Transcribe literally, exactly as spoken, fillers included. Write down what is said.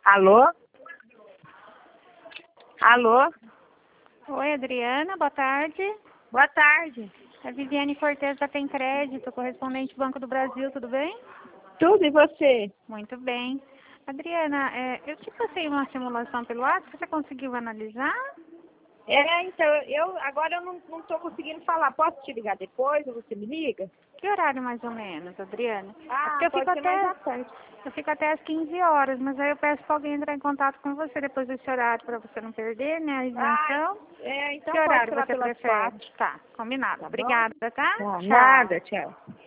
Alô? Alô? Oi, Adriana, boa tarde. Boa tarde. É Viviane Cortez da Tem Crédito, correspondente Banco do Brasil, tudo bem? Tudo e você? Muito bem. Adriana, é, eu te passei uma simulação pelo WhatsApp, você conseguiu analisar? É, então, eu agora eu não, não tô conseguindo falar. Posso te ligar depois ou você me liga? Que horário mais ou menos, Adriana? Ah, é porque eu pode fico ser mais até, à tarde. eu fico até às quinze horas, mas aí eu peço para alguém entrar em contato com você depois desse horário para você não perder, né, a isenção. Ah, é, então Que pode horário falar você pelas prefere? quatro, Tá, combinado. tá bom? Obrigada, tá? Tá, Tchau. nada, tchau.